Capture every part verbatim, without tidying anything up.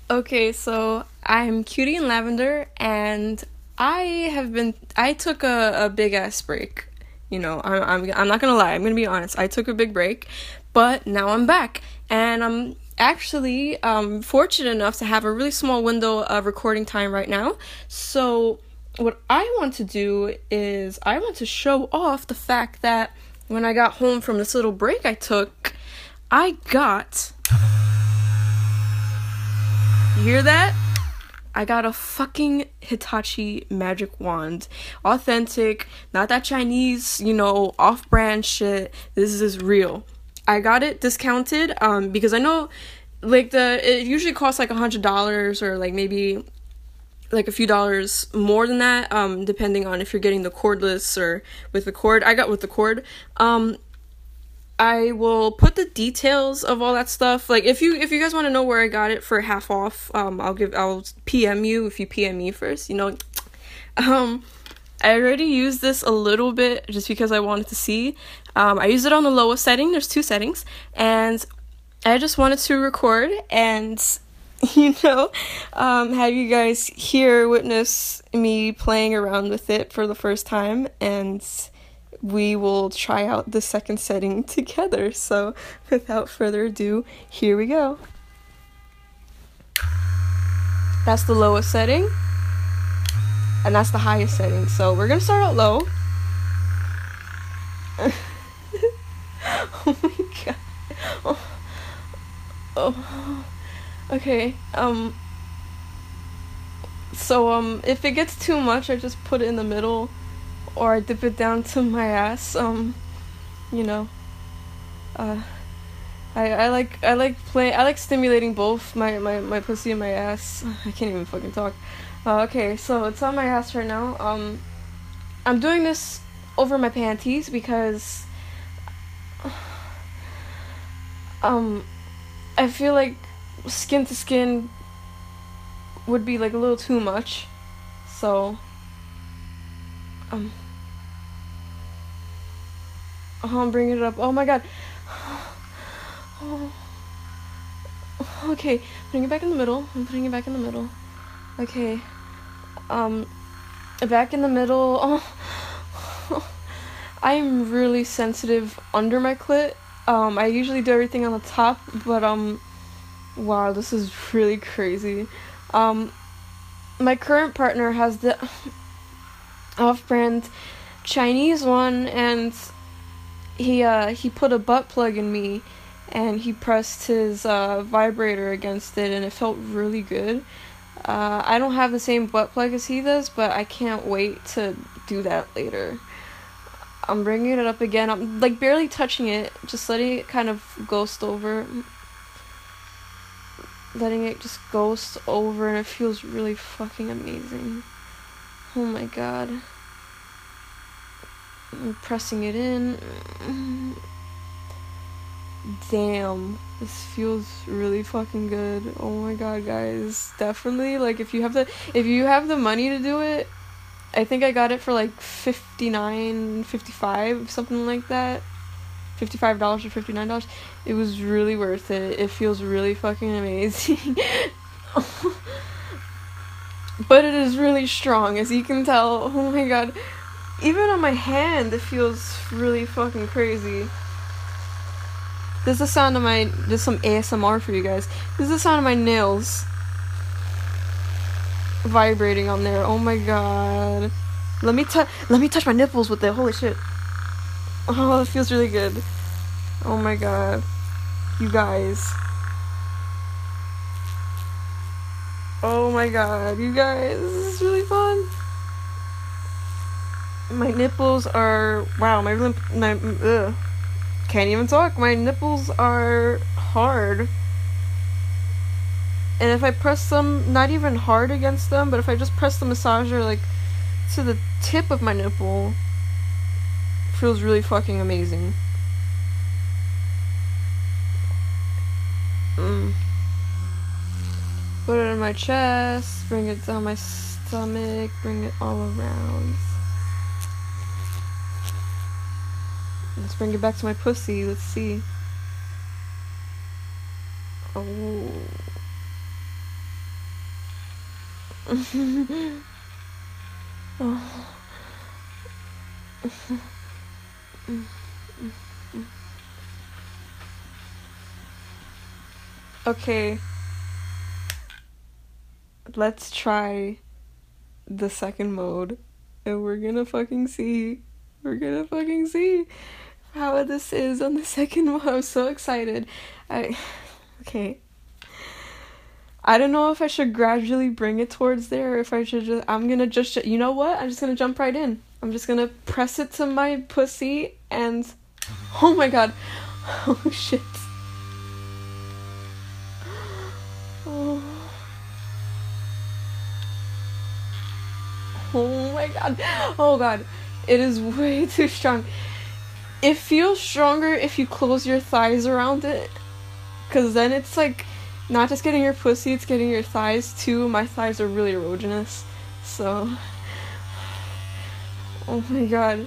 Okay, so I'm Cutie and Lavender, and I have been. I took a, a big ass break. You know, I'm, I'm I'm not gonna lie. I'm gonna be honest. I took a big break, but now I'm back, and I'm actually um fortunate enough to have a really small window of recording time right now. So what I want to do is I want to show off the fact that when I got home from this little break I took, I got. You hear that? I got a fucking Hitachi magic wand. Authentic, not that Chinese, you know, off-brand shit. This is real. I got it discounted um because I know like the it usually costs like a hundred dollars or like maybe like a few dollars more than that, um depending on if you're getting the cordless or with the cord. I got with the cord. um I will put the details of all that stuff. Like if you if you guys want to know where I got it for half off, um I'll give I'll P M you if you P M me first, you know. Um I already used this a little bit just because I wanted to see. Um I used it on the lowest setting. There's two settings, and I just wanted to record and you know, um have you guys hear witness me playing around with it for the first time, and we will try out the second setting together. So without further ado, here we go. That's the lowest setting, and that's the highest setting. So we're gonna start out low. Oh my god. Oh. Oh. Okay. Um. So um, if it gets too much, I just put it in the middle, or I dip it down to my ass. Um, you know. Uh, I I like I like play I like stimulating both my my my pussy and my ass. I can't even fucking talk. Uh, okay, so it's on my ass right now. Um, I'm doing this over my panties because um, I feel like skin to skin would be like a little too much. So um. Oh, I'm bringing it up. Oh my god. Oh. Okay, putting it back in the middle. I'm putting it back in the middle. Okay. Um, back in the middle. Oh. I'm really sensitive under my clit. Um, I usually do everything on the top, but um, wow, this is really crazy. Um, my current partner has the off-brand Chinese one, and he uh he put a butt plug in me, and he pressed his uh vibrator against it, and it felt really good. uh I don't have the same butt plug as he does, but I can't wait to do that later. I'm bringing it up again. I'm like barely touching it, just letting it kind of ghost over, letting it just ghost over, and it feels really fucking amazing. Oh my god. I'm pressing it in. Damn, this feels really fucking good. Oh my god, guys, definitely, like, if you have the if you have the money to do it, I think I got it for like fifty-nine, fifty-five, something like that. fifty-five dollars or fifty-nine dollars. It was really worth it. It feels really fucking amazing. But it is really strong, as you can tell. Oh my god. Even on my hand, it feels really fucking crazy. This is the sound of my... There's some A S M R for you guys. This is the sound of my nails vibrating on there. Oh my god. Let me touch... Let me touch my nipples with it. Holy shit. Oh, it feels really good. Oh my god. You guys. Oh my god. You guys. This is really fun. My nipples are... Wow, my... my ugh. Can't even talk. My nipples are hard. And if I press them, not even hard against them, but if I just press the massager, like, to the tip of my nipple, it feels really fucking amazing. Mm. Put it in my chest, bring it down my stomach, bring it all around. Let's bring it back to my pussy. Let's see. Oh. Oh. Okay. Let's try the second mode. And we're gonna fucking see. We're gonna fucking see how this is on the second one. I'm so excited. I okay. I don't know if I should gradually bring it towards there or if I should just I'm gonna just you know what? I'm just gonna jump right in. I'm just gonna press it to my pussy and oh my god. Oh shit. Oh. Oh my god. Oh god. It is way too strong. It feels stronger if you close your thighs around it. Cause then it's like not just getting your pussy, it's getting your thighs too. My thighs are really erogenous. So oh my god.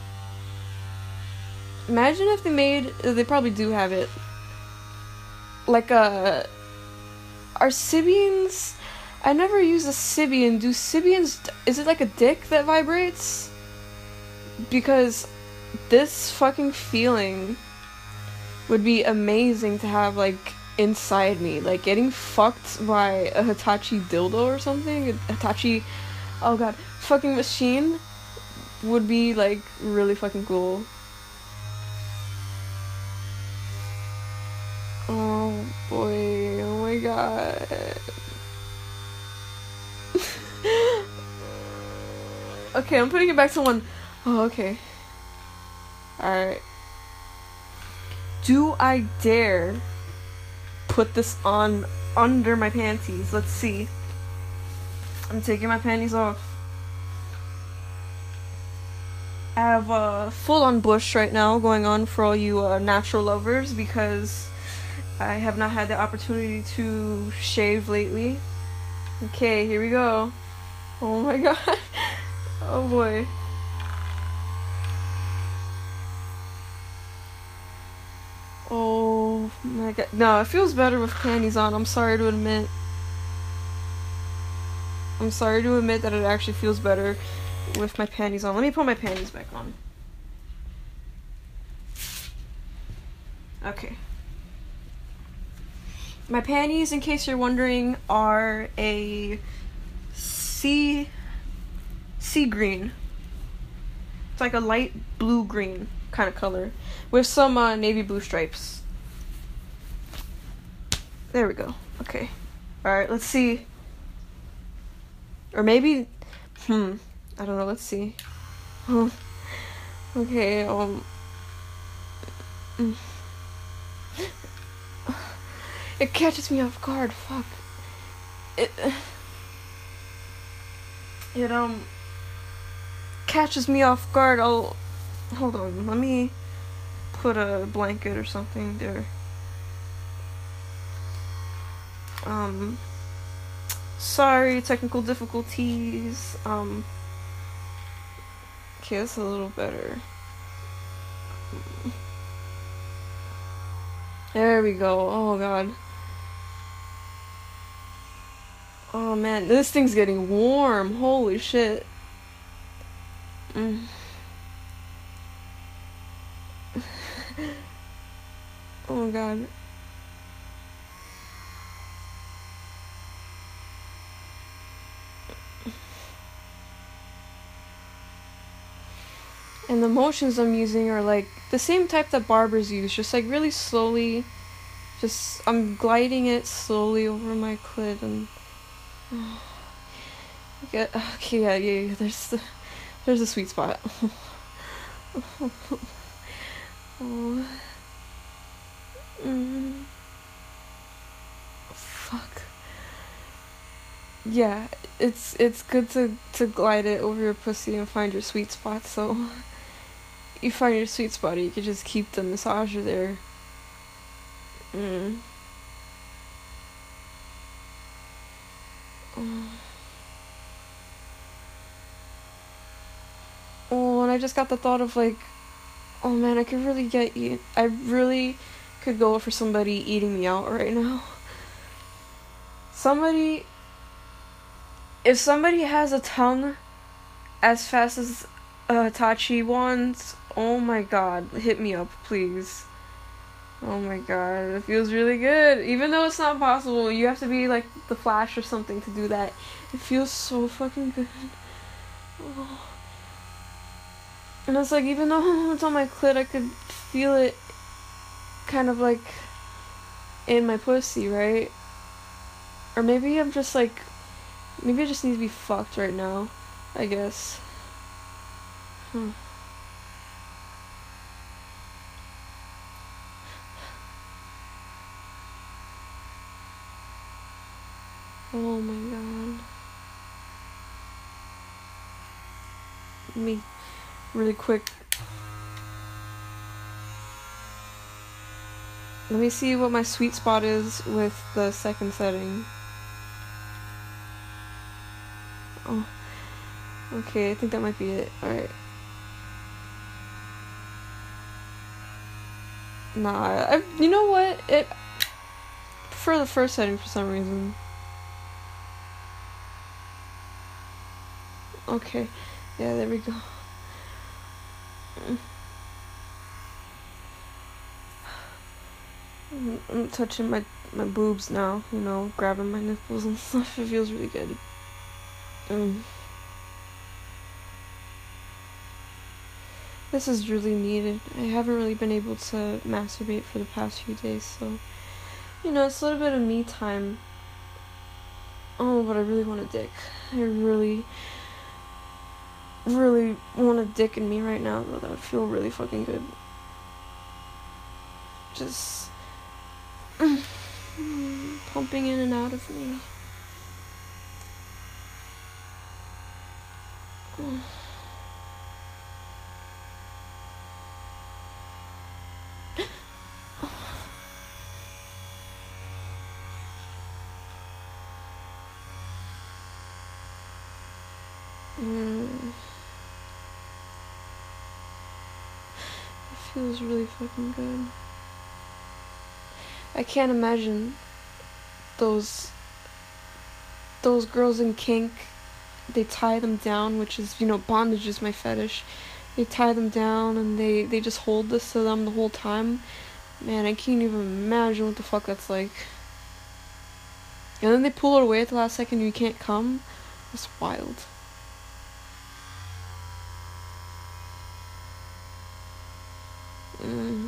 Imagine if they made they probably do have it. Like a are Sybians I never use a Sybian. Do Sybians is it like a dick that vibrates? Because this fucking feeling would be amazing to have like inside me, like getting fucked by a Hitachi dildo or something, a Hitachi oh god fucking machine would be like really fucking cool. Oh boy, oh my god. Okay, I'm putting it back to one. Oh, okay. Alright. Do I dare put this on under my panties? Let's see. I'm taking my panties off. I have a full-on bush right now going on for all you uh, natural lovers because I have not had the opportunity to shave lately. Okay, here we go. Oh my god. Oh boy. Oh my god. No, it feels better with panties on. I'm sorry to admit. I'm sorry to admit that it actually feels better with my panties on. Let me put my panties back on. Okay. My panties, in case you're wondering, are a sea sea green. It's like a light blue green kind of color with some uh, navy blue stripes. There we go. Okay. Alright, let's see. Or maybe, hmm, I don't know, let's see. Huh. Okay, um. Mm. It catches me off guard, fuck. It, it, um, catches me off guard. I'll, hold on, let me put a blanket or something there. Um, sorry, technical difficulties. Um, okay, that's a little better. There we go. Oh god. Oh man, this thing's getting warm. Holy shit. Mm. Oh god. And the motions I'm using are like the same type that barbers use, just like really slowly. Just I'm gliding it slowly over my clit and oh. Okay, okay, yeah, yeah, yeah, there's the, there's a sweet spot. Oh. Mm. Fuck. Yeah, it's it's good to to glide it over your pussy and find your sweet spot. So you find your sweet spot, you can just keep the massager there. Mm. Oh. Oh, and I just got the thought of like, oh man, I could really get you. I really could go for somebody eating me out right now. Somebody. If somebody has a tongue as fast as uh, Hitachi wands, oh my god, hit me up, please. Oh my god, it feels really good. Even though it's not possible, you have to be like the Flash or something to do that. It feels so fucking good. Oh. And it's like, even though it's on my clit, I could feel it kind of like in my pussy, right? Or maybe I'm just like, maybe I just need to be fucked right now, I guess. Hmm. Oh my god. Let me really quick. Let me see what my sweet spot is with the second setting. Oh. Okay, I think that might be it. Alright. Nah, I, you know what? It I prefer the first setting for some reason. Okay. Yeah, there we go. I'm, I'm touching my, my boobs now, you know, grabbing my nipples and stuff. It feels really good. Mm. This is really needed. I haven't really been able to masturbate for the past few days, so, you know, it's a little bit of me time. Oh, but I really want a dick. I really, really want a dick in me right now, though. That would feel really fucking good. Just pumping in and out of me. Mm. It feels really fucking good. I can't imagine those those girls in kink. They tie them down, which is, you know, bondage is my fetish. They tie them down and they they just hold this to them the whole time. Man, I can't even imagine what the fuck that's like. And then they pull it away at the last second and you can't come. That's wild. Mm.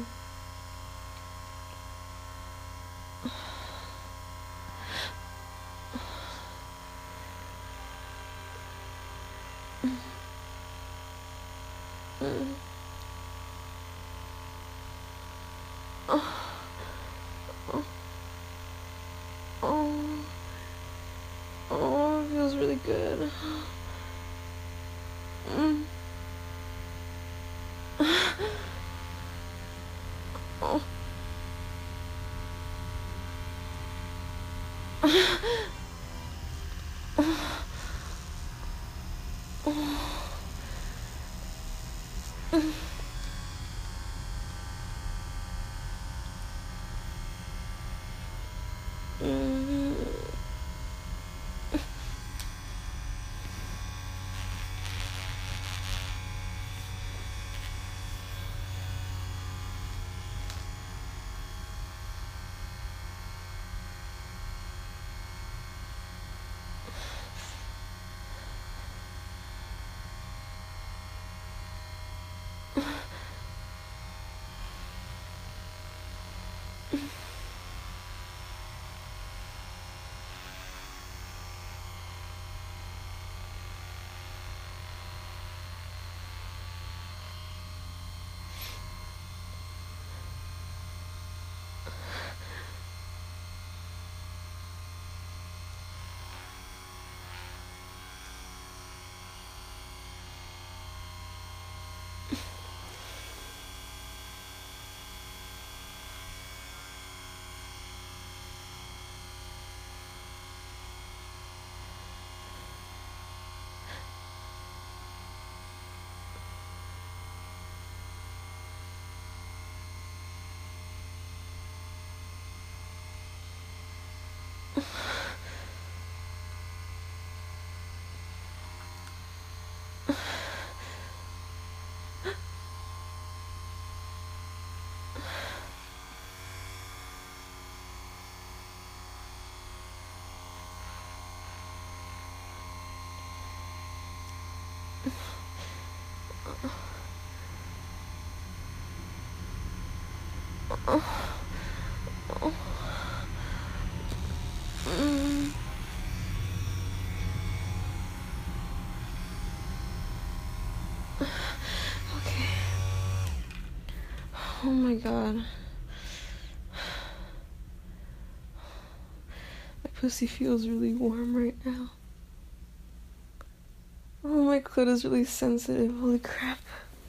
Mm. Oh. Oh. Oh. Oh, it feels really good. Mm. Oh. Oh. Oh. Mm. Okay. Oh my god. My pussy feels really warm right now. Oh, my clit is really sensitive. Holy crap.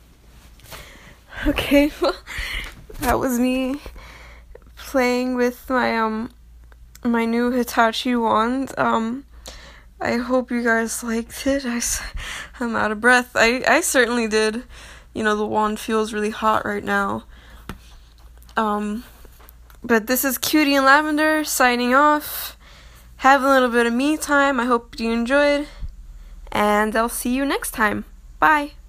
Okay, well, that was me playing with my, um, my new Hitachi wand. Um, I hope you guys liked it. I, I'm out of breath. I, I certainly did. You know, the wand feels really hot right now. Um, but this is Cutie and Lavender signing off. Have a little bit of me time. I hope you enjoyed. And I'll see you next time. Bye.